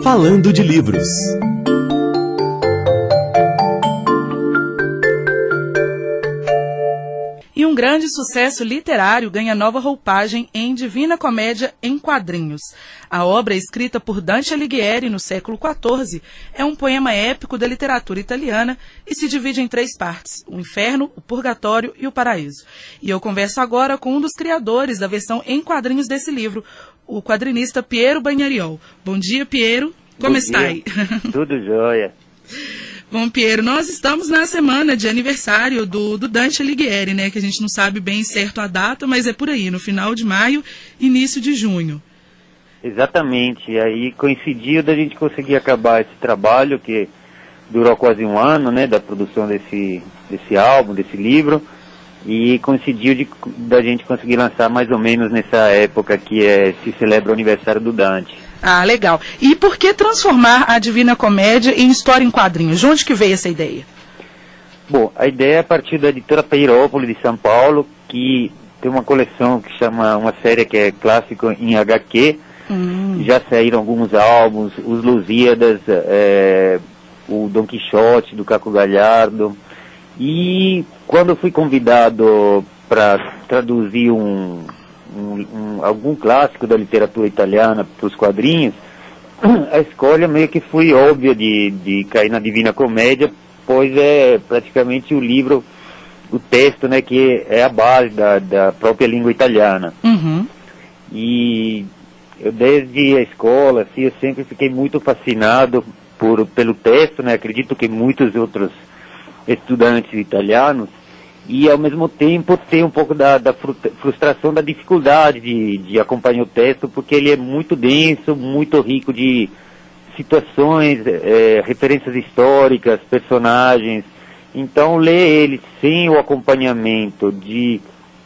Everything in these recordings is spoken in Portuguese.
Falando de livros. E um grande sucesso literário ganha nova roupagem em Divina Comédia em quadrinhos. A obra, escrita por Dante Alighieri no século XIV, é um poema épico da literatura italiana e se divide em 3 partes: o Inferno, o Purgatório e o Paraíso. E eu converso agora com um dos criadores da versão em quadrinhos desse livro, o quadrinista Piero Bagnariol. Bom dia, Piero. Como está aí? Tudo jóia. Bom, Piero, nós estamos na semana de aniversário do Dante Alighieri, né? Que a gente não sabe bem certo a data, mas é por aí, no final de maio, início de junho. Exatamente. E aí coincidiu da gente conseguir acabar esse trabalho, que durou quase um ano, né? Da produção desse álbum, desse livro. E coincidiu da gente conseguir lançar mais ou menos nessa época que se celebra o aniversário do Dante. Ah, legal. E por que transformar a Divina Comédia em história em quadrinhos? De onde que veio essa ideia? Bom, a ideia é a partir da editora Peirópolis de São Paulo, que tem uma coleção que chama, uma série que é clássico em HQ. Já saíram alguns álbuns, os Lusíadas, o Dom Quixote, do Caco Galhardo. E quando eu fui convidado para traduzir algum clássico da literatura italiana para os quadrinhos, a escolha meio que foi óbvia de cair na Divina Comédia, pois é praticamente o livro, o texto, né, que é a base da própria língua italiana. E eu, desde a escola, assim, eu sempre fiquei muito fascinado pelo texto, né? Acredito que muitos outros estudantes italianos, e ao mesmo tempo tem um pouco da frustração, da dificuldade de acompanhar o texto, porque ele é muito denso, muito rico de situações, referências históricas, personagens. Então ler ele sem o acompanhamento de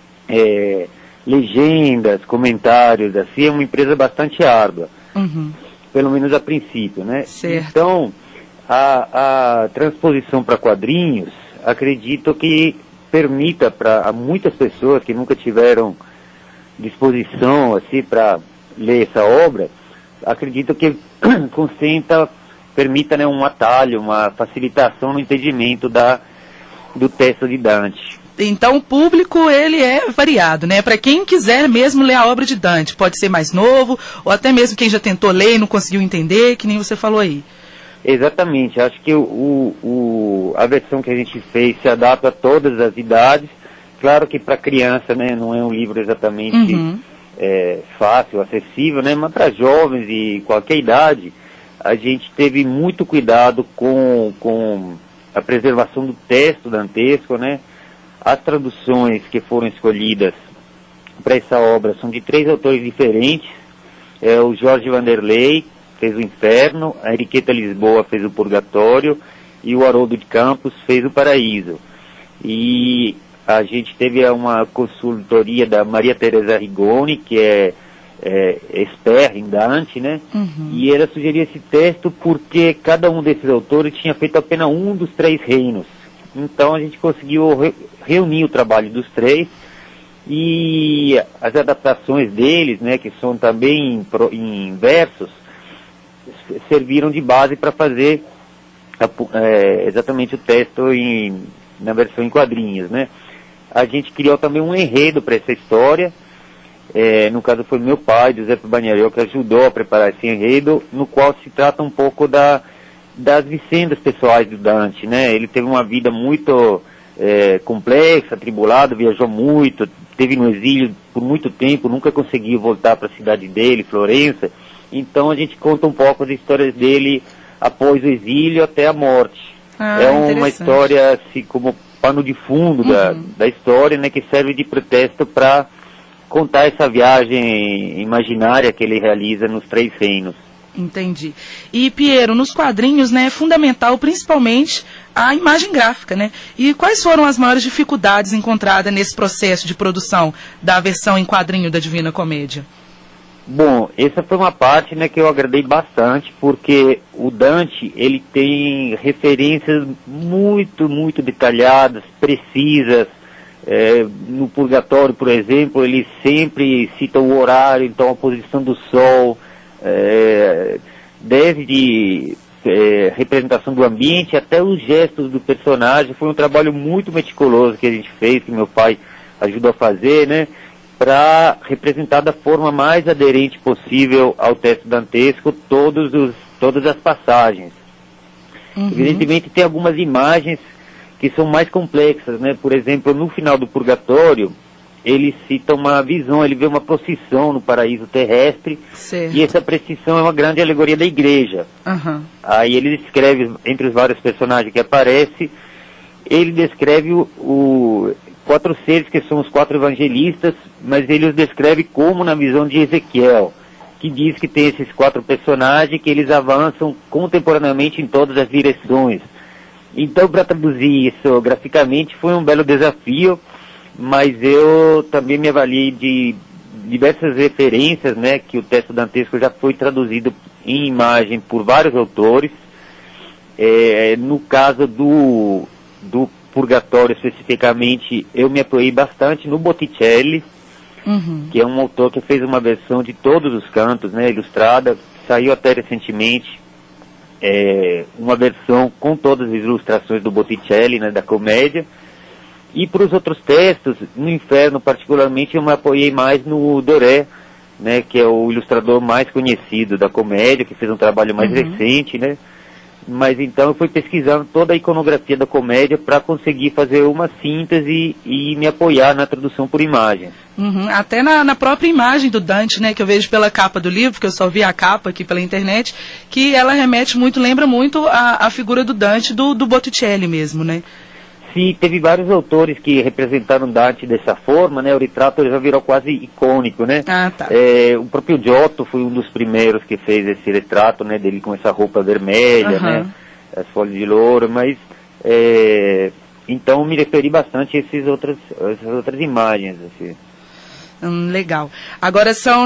legendas, comentários, assim, é uma empresa bastante árdua, pelo menos a princípio, né? Certo. Então a transposição para quadrinhos, acredito que permita para muitas pessoas que nunca tiveram disposição assim para ler essa obra, acredito que permita, né, um atalho, uma facilitação no entendimento do texto de Dante. Então o público, ele é variado, né? Para quem quiser mesmo ler a obra de Dante, pode ser mais novo, ou até mesmo quem já tentou ler e não conseguiu entender, que nem você falou aí. Exatamente, acho que a versão que a gente fez se adapta a todas as idades. Claro que para criança, né, não é um livro exatamente fácil, acessível, né, mas para jovens e qualquer idade, a gente teve muito cuidado com a preservação do texto dantesco, né. As traduções que foram escolhidas para essa obra são de 3 autores diferentes. O Jorge Vanderlei fez o Inferno, a Enriqueta Lisboa fez o Purgatório e o Haroldo de Campos fez o Paraíso. E a gente teve uma consultoria da Maria Teresa Rigoni, que é expert em Dante, né? E ela sugeria esse texto porque cada um desses autores tinha feito apenas um dos 3 reinos. Então a gente conseguiu reunir o trabalho dos 3 e as adaptações deles, né, que são também em versos, serviram de base para fazer exatamente o texto na versão em quadrinhos, né? A gente criou também um enredo para essa história. No caso foi meu pai, Giuseppe Bagnariol, que ajudou a preparar esse enredo, no qual se trata um pouco das vicendas pessoais do Dante, né? Ele teve uma vida muito complexa, atribulada, viajou muito, esteve no exílio por muito tempo, nunca conseguiu voltar para a cidade dele, Florença. Então a gente conta um pouco as histórias dele após o exílio até a morte. É uma história assim como pano de fundo da história, né, que serve de pretexto para contar essa viagem imaginária que ele realiza nos 3 reinos. Entendi. E, Piero, nos quadrinhos, né, é fundamental principalmente a imagem gráfica, né? E quais foram as maiores dificuldades encontradas nesse processo de produção da versão em quadrinho da Divina Comédia? Bom, essa foi uma parte, né, que eu agradei bastante, porque o Dante, ele tem referências muito, muito detalhadas, precisas. No Purgatório, por exemplo, ele sempre cita o horário, então a posição do sol, desde representação do ambiente até os gestos do personagem. Foi um trabalho muito meticuloso que a gente fez, que meu pai ajudou a fazer, né, para representar da forma mais aderente possível ao texto dantesco todas as passagens. Evidentemente tem algumas imagens que são mais complexas, né? Por exemplo, no final do Purgatório, ele cita uma visão, ele vê uma procissão no paraíso terrestre, certo. E essa procissão é uma grande alegoria da igreja. Aí ele descreve, entre os vários personagens que aparecem, ele descreve quatro seres que são os 4 evangelistas, mas ele os descreve como na visão de Ezequiel, que diz que tem esses 4 personagens que eles avançam contemporaneamente em todas as direções. Então, para traduzir isso graficamente foi um belo desafio, mas eu também me avaliei de diversas referências, né, que o texto dantesco já foi traduzido em imagem por vários autores. No caso do Purgatório especificamente, eu me apoiei bastante no Botticelli, que é um autor que fez uma versão de todos os cantos, né, ilustrada, saiu até recentemente uma versão com todas as ilustrações do Botticelli, né, da comédia. E para os outros textos, no Inferno particularmente, eu me apoiei mais no Doré, né, que é o ilustrador mais conhecido da comédia, que fez um trabalho mais recente, né. Mas então eu fui pesquisando toda a iconografia da comédia para conseguir fazer uma síntese e me apoiar na tradução por imagens. Até na própria imagem do Dante, né, que eu vejo pela capa do livro, porque eu só vi a capa aqui pela internet, que ela remete muito, lembra muito a figura do Dante do Botticelli mesmo, né? Sim, teve vários autores que representaram Dante dessa forma, né? O retrato já virou quase icônico, né? Tá. O próprio Giotto foi um dos primeiros que fez esse retrato, né? Dele com essa roupa vermelha, né? As folhas de louro, mas... então me referi bastante a essas outras imagens, assim. Legal. Agora são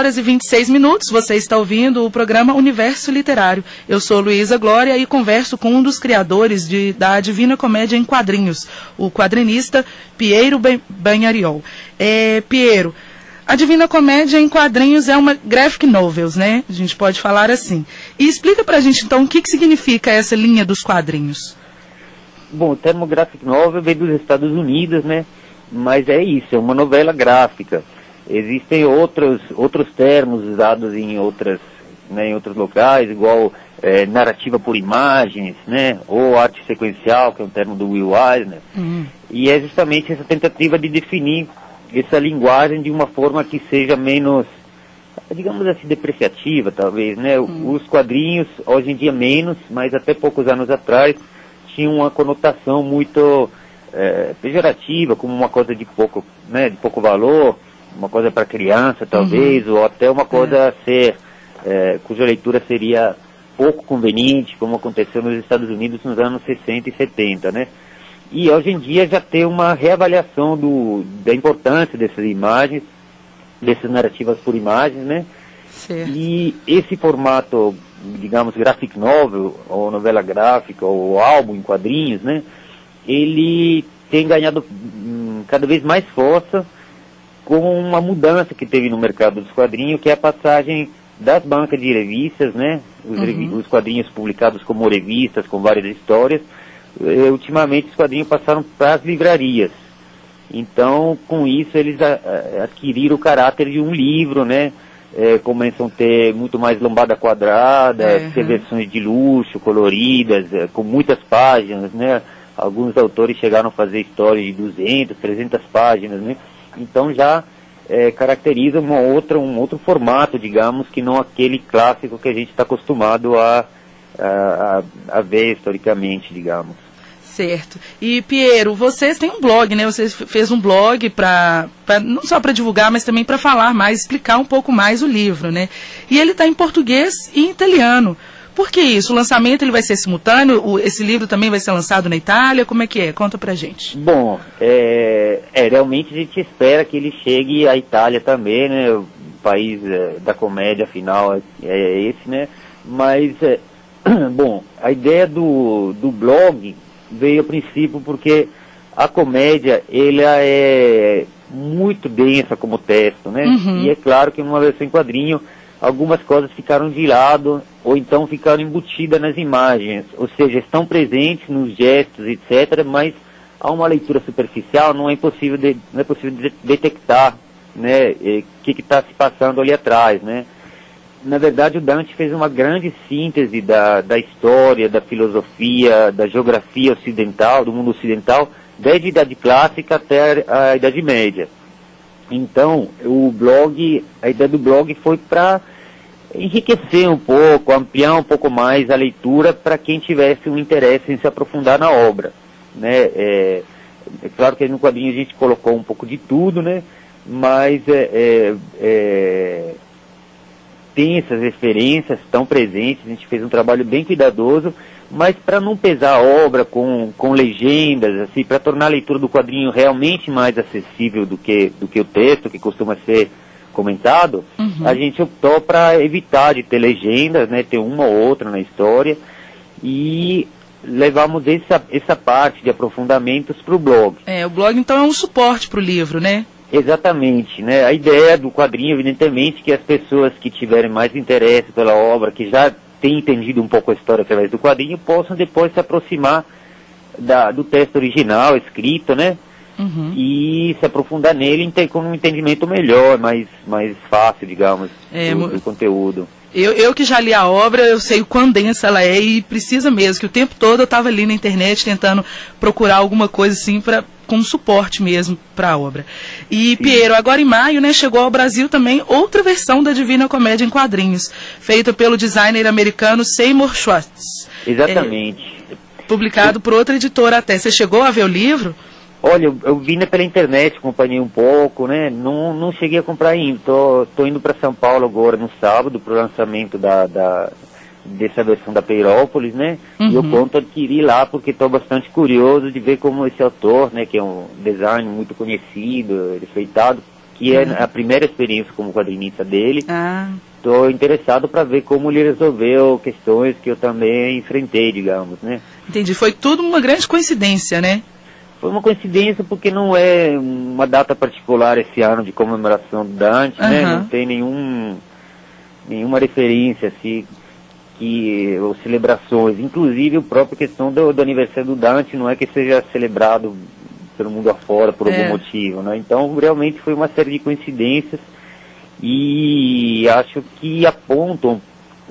9h26. Você está ouvindo o programa Universo Literário. Eu sou Luísa Glória e converso com um dos criadores da Divina Comédia em Quadrinhos, o quadrinista Piero Bagnariol. Piero, a Divina Comédia em Quadrinhos é uma graphic novels, né? A gente pode falar assim. E explica pra gente então o que significa essa linha dos quadrinhos. Bom, o termo graphic novel vem dos Estados Unidos, né? Mas é isso, é uma novela gráfica. Existem outros termos usados em outros locais, igual narrativa por imagens, né? Ou arte sequencial, que é um termo do Will Eisner. E é justamente essa tentativa de definir essa linguagem de uma forma que seja menos, digamos assim, depreciativa, talvez, né? Os quadrinhos, hoje em dia menos, mas até poucos anos atrás, tinham uma conotação muito... pejorativa, como uma coisa de pouco valor, uma coisa para criança talvez, ou até uma coisa a ser, cuja leitura seria pouco conveniente, como aconteceu nos Estados Unidos nos anos 60 e 70, né? E hoje em dia já tem uma reavaliação da importância dessas imagens, dessas narrativas por imagens, né? Certo. E esse formato, digamos, graphic novel, ou novela gráfica, ou álbum em quadrinhos, né? Ele tem ganhado cada vez mais força com uma mudança que teve no mercado dos quadrinhos, que é a passagem das bancas de revistas, né? Os quadrinhos publicados como revistas, com várias histórias. Ultimamente os quadrinhos passaram para as livrarias. Então, com isso, eles adquiriram o caráter de um livro, né? Começam a ter muito mais lombada quadrada, ter versões de luxo, coloridas, com muitas páginas, né? Alguns autores chegaram a fazer histórias de 200, 300 páginas, né? Então já caracteriza um outro formato, digamos, que não aquele clássico que a gente está acostumado a ver historicamente, digamos. Certo. E, Piero, vocês têm um blog, né? Você fez um blog não só para divulgar, mas também para falar mais, explicar um pouco mais o livro, né? E ele está em português e em italiano. Por que isso? O lançamento ele vai ser simultâneo? Esse livro também vai ser lançado na Itália? Como é que é? Conta pra gente. Bom, realmente a gente espera que ele chegue à Itália também, né? O país da comédia, afinal, é esse, né? Mas, bom, a ideia do blog veio a princípio porque a comédia, ela é muito densa como texto, né? E é claro que numa versão em quadrinho algumas coisas ficaram de lado, ou então ficaram embutidas nas imagens, ou seja, estão presentes nos gestos, etc., mas a uma leitura superficial não é possível detectar, né, o que está se passando ali atrás, né. Na verdade, o Dante fez uma grande síntese da história, da filosofia, da geografia ocidental, do mundo ocidental, desde a Idade Clássica até a Idade Média. Então, a ideia do blog foi para enriquecer um pouco, ampliar um pouco mais a leitura para quem tivesse um interesse em se aprofundar na obra, né? É claro que no quadrinho a gente colocou um pouco de tudo, né? Mas tem essas referências, estão presentes, a gente fez um trabalho bem cuidadoso, mas para não pesar a obra com legendas, assim, para tornar a leitura do quadrinho realmente mais acessível do que o texto, que costuma ser comentado, a gente optou para evitar de ter legendas, né, ter uma ou outra na história, e levamos essa parte de aprofundamentos para o blog. O blog então é um suporte para o livro, né? Exatamente, né? A ideia do quadrinho, evidentemente, que as pessoas que tiverem mais interesse pela obra, que já têm entendido um pouco a história através do quadrinho, possam depois se aproximar do texto original, escrito, né? E se aprofundar nele com um entendimento melhor, mais fácil, digamos, do conteúdo. Eu que já li a obra, eu sei o quão densa ela é e precisa mesmo, que o tempo todo eu estava ali na internet tentando procurar alguma coisa assim com suporte mesmo para a obra. E, Piero, agora em maio, né, chegou ao Brasil também outra versão da Divina Comédia em quadrinhos, feita pelo designer americano Seymour Schwartz. Exatamente. Publicado por outra editora até. Você chegou a ver o livro? Olha, eu vi pela internet, acompanhei um pouco, né? Não cheguei a comprar ainda. Tô indo para São Paulo agora no sábado para o lançamento dessa versão da Peirópolis, né? E eu conto adquirir lá porque estou bastante curioso de ver como esse autor, né? Que é um design muito conhecido, respeitado, que é a primeira experiência como quadrinista dele. Estou interessado para ver como ele resolveu questões que eu também enfrentei, digamos, né? Entendi. Foi tudo uma grande coincidência, né? Foi uma coincidência porque não é uma data particular esse ano de comemoração do Dante, né? Não tem nenhuma referência, assim, ou celebrações. Inclusive, a própria questão do aniversário do Dante não é que seja celebrado pelo mundo afora por algum motivo, né? Então, realmente foi uma série de coincidências e acho que apontam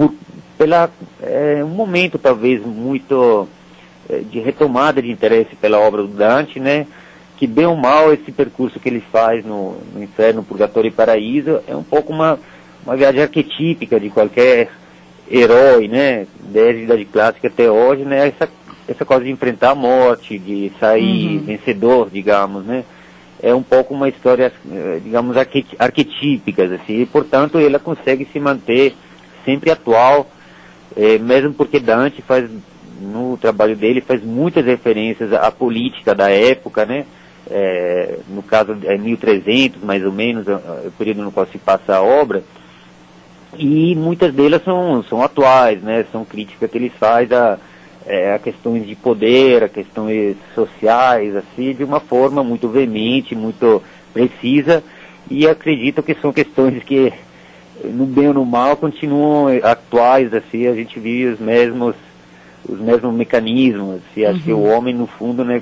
um momento, talvez, muito de retomada de interesse pela obra do Dante, né? Que bem ou mal esse percurso que ele faz no Inferno, Purgatório e Paraíso é um pouco uma viagem arquetípica de qualquer herói, né? Desde a Idade Clássica até hoje, né? Essa coisa de enfrentar a morte, de sair vencedor, digamos, né? É um pouco uma história, digamos, arquetípica, assim, e portanto ela consegue se manter sempre atual, mesmo porque Dante no trabalho dele faz muitas referências à política da época, né? No caso é 1300, mais ou menos, o período no qual se passa a obra, e muitas delas são atuais, né? São críticas que ele faz a questões de poder, a questões sociais, assim, de uma forma muito veemente, muito precisa, e acredito que são questões que, no bem ou no mal, continuam atuais, assim, a gente vive os mesmos mecanismos, e acho que o homem, no fundo, né,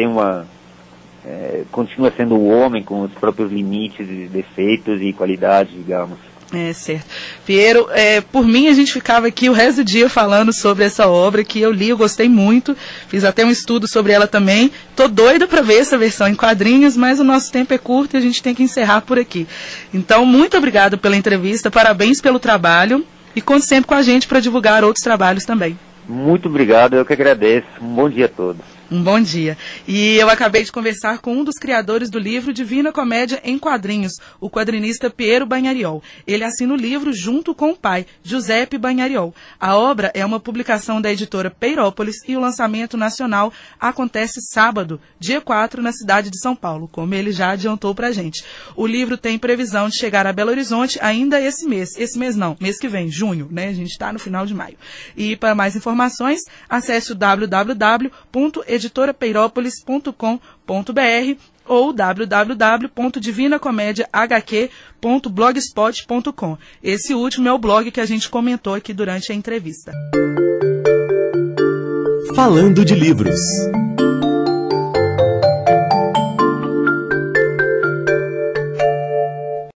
continua sendo o homem com os próprios limites, defeitos e qualidades, digamos. Certo. Piero, por mim a gente ficava aqui o resto do dia falando sobre essa obra que eu li, eu gostei muito, fiz até um estudo sobre ela também, tô doida para ver essa versão em quadrinhos, mas o nosso tempo é curto e a gente tem que encerrar por aqui. Então, muito obrigado pela entrevista, parabéns pelo trabalho e conte sempre com a gente para divulgar outros trabalhos também. Muito obrigado, eu que agradeço. Um bom dia a todos. Um bom dia. E eu acabei de conversar com um dos criadores do livro Divina Comédia em Quadrinhos, o quadrinista Piero Bagnariol. Ele assina o livro junto com o pai, Giuseppe Bagnariol. A obra é uma publicação da editora Peirópolis e o lançamento nacional acontece sábado, dia 4, na cidade de São Paulo, como ele já adiantou pra gente. O livro tem previsão de chegar a Belo Horizonte ainda esse mês. Esse mês não, mês que vem, junho, né? A gente está no final de maio. E para mais informações, acesse o www.editora.com.br. editorapeiropolis.com.br ou www.divinacomediahq.blogspot.com. Esse último é o blog que a gente comentou aqui durante a entrevista. Falando de livros.